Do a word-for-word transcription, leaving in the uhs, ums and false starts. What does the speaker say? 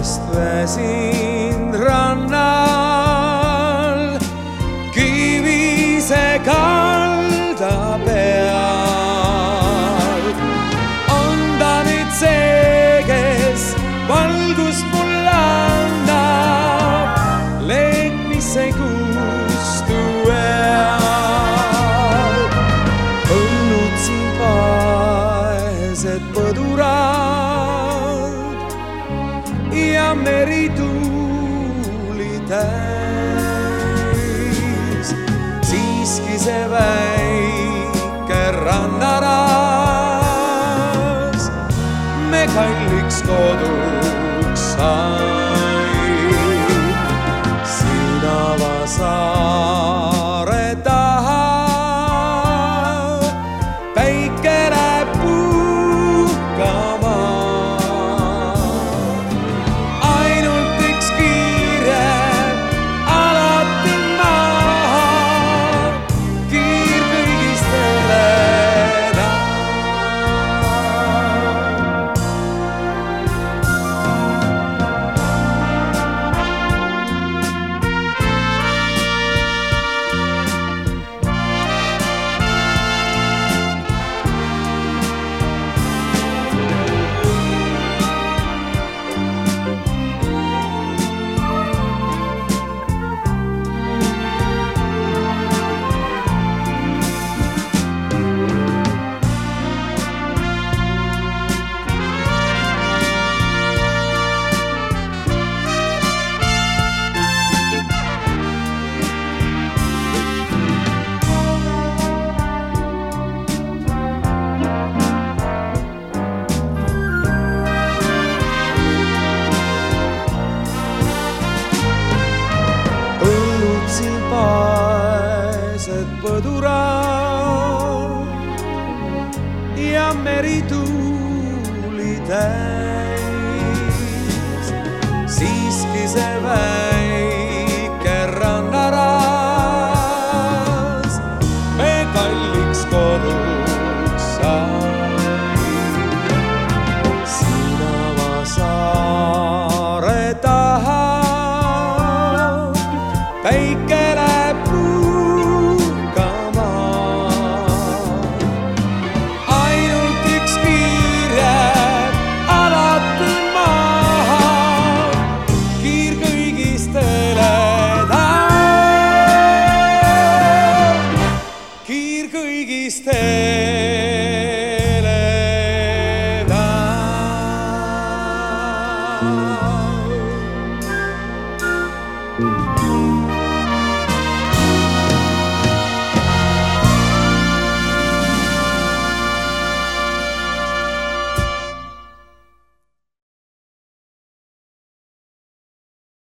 sest väsinud rannal kivise kalda peal. On ta nüüd see, kes valgust mulle annab, leek, mis ei kustu eal. Õnnud siin vaesed põdurad ja merituuli täis. Siiski see väike rannaras me kalliks koduks sain. Siin avasaare taha päike läheb puhkama. Ainult üks kiire alati maha, kiir kõigist heleda. Vaesed põdurad ja merituuli täis. Siiski see väike rannaras me kalliks koduks sain. Siin avasaare taha päike läheb puhkama. Ainult üks kiir jääb alati maha, kiir kõigist heleda. Kiir kõigist heleda.